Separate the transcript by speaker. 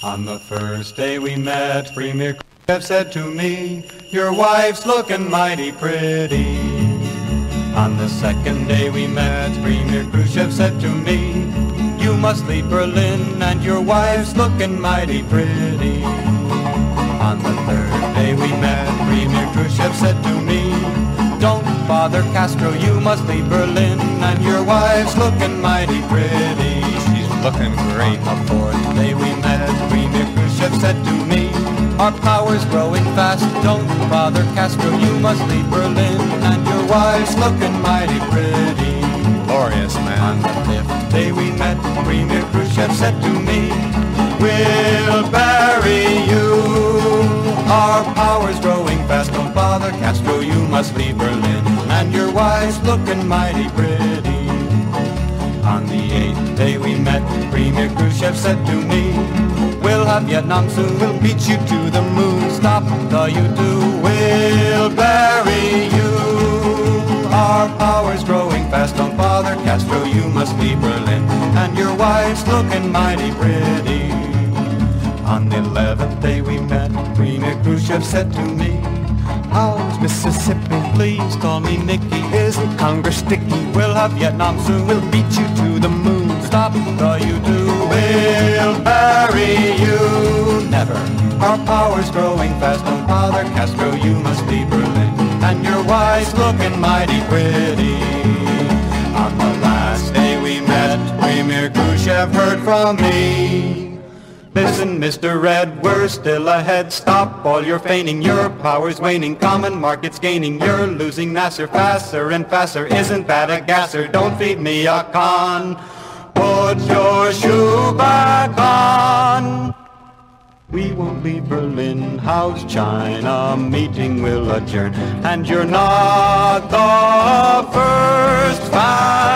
Speaker 1: On the first day we met, Premier Khrushchev said to me, "Your wife's looking mighty pretty." On the second day we met, Premier Khrushchev said to me, "You must leave Berlin and your wife's looking mighty pretty." On the third day we met, Premier Khrushchev said to me, "Don't bother Castro, you must leave Berlin and your wife's looking mighty pretty."
Speaker 2: She's looking great.
Speaker 1: On the fourth day we met, Premier Khrushchev said to me, "Our power's growing fast, don't bother Castro, you must leave Berlin and your wife's looking mighty pretty."
Speaker 2: Glorious,
Speaker 1: On
Speaker 2: man.
Speaker 1: the fifth day we met, Premier Khrushchev said to me, "We'll bury you. Our power's growing fast, don't bother Castro, you must leave Berlin and your wife's looking mighty pretty." On the eighth day we met, Premier Khrushchev said to me, "We'll have Vietnam soon, we'll beat you to the moon. Stop the U-2, we'll bury you. Our power's growing fast, don't bother Castro, you must leave Berlin and your wife's looking mighty pretty." On the 11th day we met, Premier Khrushchev said to me, "How's Mississippi? Please call me Nicky. Isn't Congress sticky? We'll have Vietnam soon, we'll beat you to the moon. Stop the U-2, we'll bury you. Never. Our power's growing fast, don't bother Castro, you must leave Berlin and your wife's looking mighty pretty." On the last day we met, Premier Khrushchev heard from me. "Listen, Mr. Red, we're still ahead. Stop all your feigning, your power's waning. Common market's gaining, you're losing Nasser. Faster and faster, isn't that a gasser? Don't feed me a con. Put your shoe back on." "We won't leave Berlin, how's China? Meeting will adjourn, and you're not the first fan."